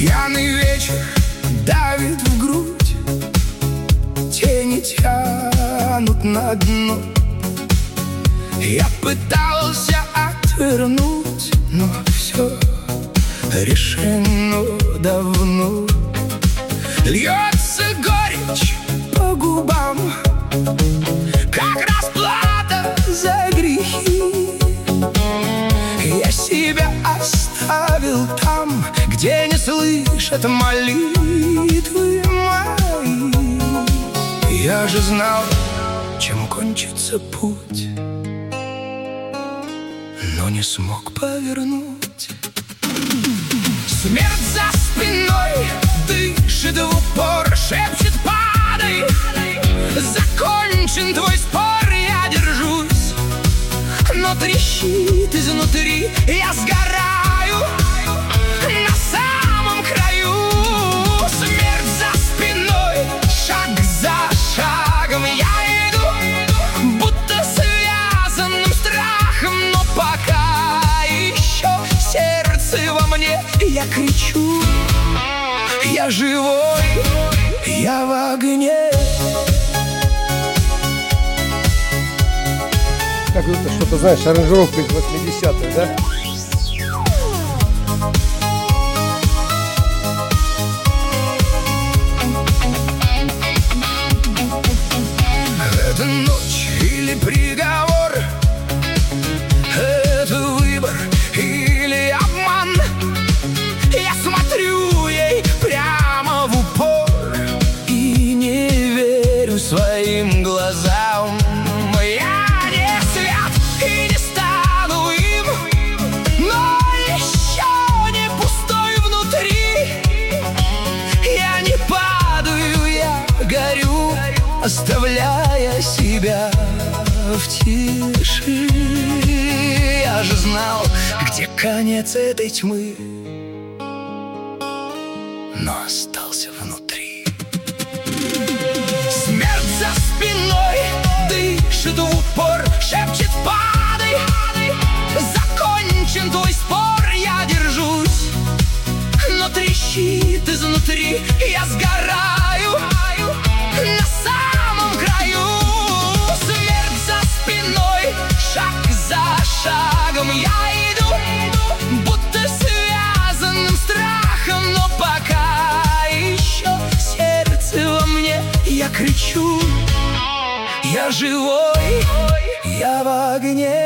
Пьяный вечер давит в грудь, тени тянут на дно. Я пытался отвернуть, но все решено давно. Льется горечь по губам, как расплата за грехи. Я себя оставил там, где не слышат молитвы мои. Я же знал, чем кончится путь, но не смог повернуть. Смерть за спиной дышит в упор, шепчет: падай, закончен твой спор. Я держусь, но трещит изнутри. Я сгораю на самом краю. Смерть за спиной, шаг за шагом я иду, будто связанным страхом. Но пока еще сердце во мне, я кричу: я живой, я в огне. Как будто что-то, знаешь, аранжировка из 80-х, да? Это ночь или приговор, это выбор или обман. Я смотрю ей прямо в упор и не верю своим глазам. Я не свят и не стану им, но еще не пустой внутри. Я не падаю, я горю, оставляя себя в тиши. Я же знал, где конец этой тьмы, но остался внутри. Смерть за спиной дышит в упор, шепчет: падай, закончен твой спор. Я держусь, но трещит изнутри. Я сгораю на самом краю. Смерть за спиной, шаг за шагом я иду, будто связанным страхом. Но пока еще сердце во мне, я кричу: я живой, я в огне.